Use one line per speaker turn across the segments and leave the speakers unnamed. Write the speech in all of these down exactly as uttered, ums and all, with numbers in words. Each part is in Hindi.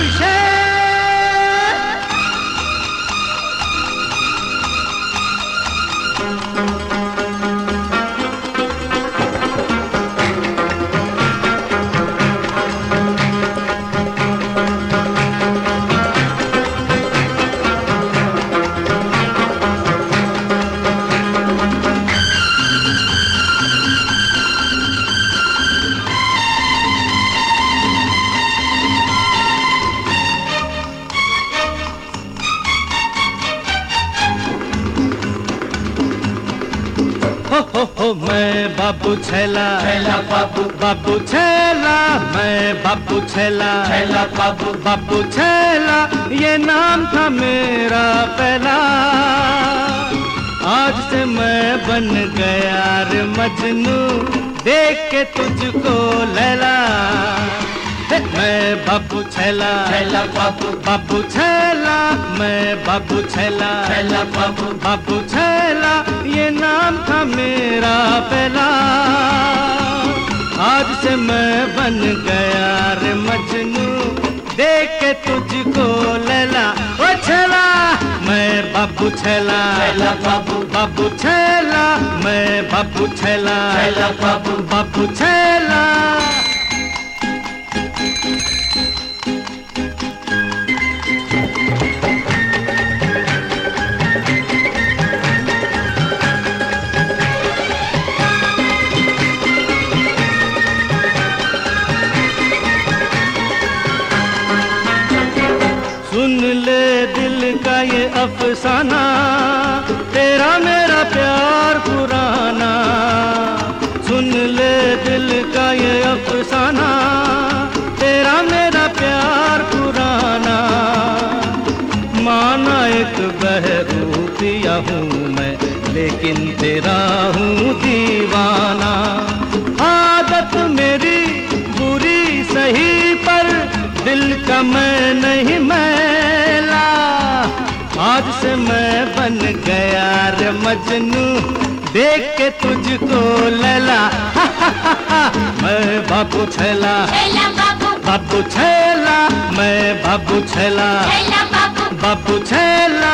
जमशेद। हो हो हो मैं बाबू छैला,
छैला बाबू,
बाबू छैला, मैं बाबू छैला,
छैला बाबू,
बाबू छैला ये नाम था मेरा पहला। आज से मैं बन गया रे मजनू, देख के तुझको लैला। मैं बाबू छैला,
छैला बाबू,
बाबू छैला, मैं बाबू छैला,
छैला बाबू,
बाबू छैला ये नाम था मेरा पहला। आज से मैं बन गया रे मजनू, देख के तुझको लैला। ओ छैला मैं बाबू छैला,
छैला बाबू,
बाबू छैला, मैं बाबू छैला,
छैला बाबू,
बाबू छैला। सुन ले दिल का ये अफसाना, तेरा मेरा प्यार पुराना। सुन ले दिल का ये अफसाना, तेरा मेरा प्यार पुराना। माना एक बहरूपिया हूँ मैं, लेकिन तेरा हूँ दीवाना। आदत मेरी बुरी सही पर दिल का मैं नहीं मैला। आज से मैं बन गया रे मजनू, देख के तुझको लैला। मैं बाबू छैला,
छैला बाबू,
बाबू छैला, मैं बाबू छैला,
छैला बाबू,
बाबू छैला।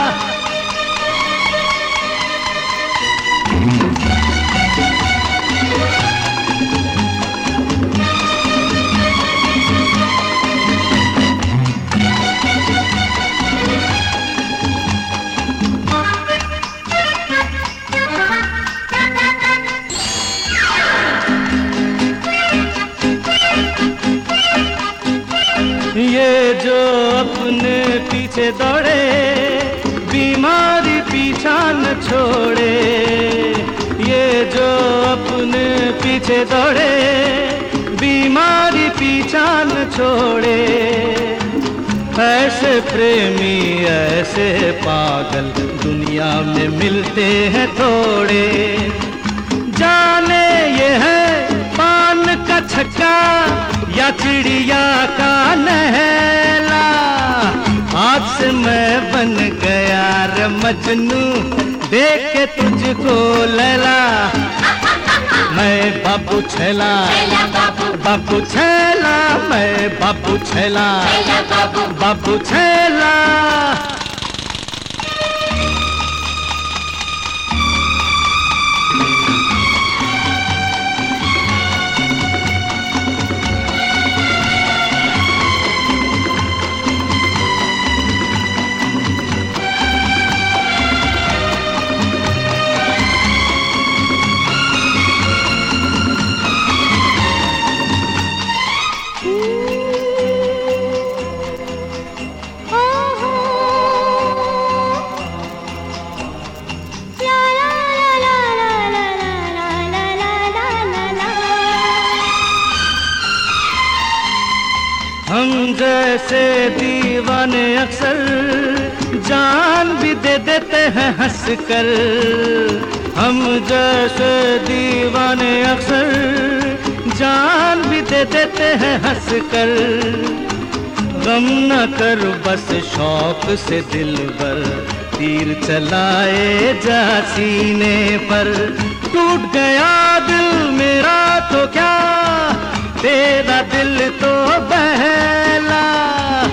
ये जो अपने पीछे दौड़े, बीमारी पीछा न छोड़े। ये जो अपने पीछे दौड़े, बीमारी पीछा न छोड़े। ऐसे प्रेमी ऐसे पागल दुनिया में मिलते हैं थोड़े। जाने ये है पान का छक्का या चिड़िया का नहला। आज से मैं बन गया रे मजनू, देख के तुझको लैला। मैं बाबू छैला,
छैला बाबू,
बाबू छैला, मैं बाबू छैला,
छैला बाबू,
बाबू छैला। हम जैसे दीवाने अक्सर जान भी दे देते हैं हंस कर। हम जैसे दीवाने अक्सर जान भी दे देते हैं हंस कर। गम न कर बस शौक से दिल भर, तीर चलाए जा सीने पर। टूट गया दिल मेरा तो क्या, तेरा दिल तो बहला।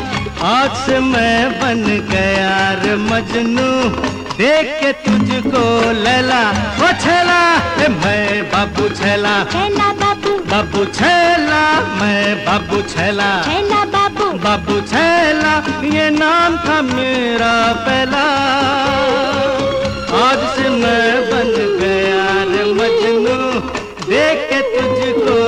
बन गया रे मजनू, देख के तुझको लैला ओ छैला, मैं बाबू छैला,
छैला बाबू,
बाबू छैला, मैं बाबू छैला,
छैला बाबू,
बाबू छैला ये नाम था मेरा पहला। आज से मैं बन गया रे मजनू, देख के तुझको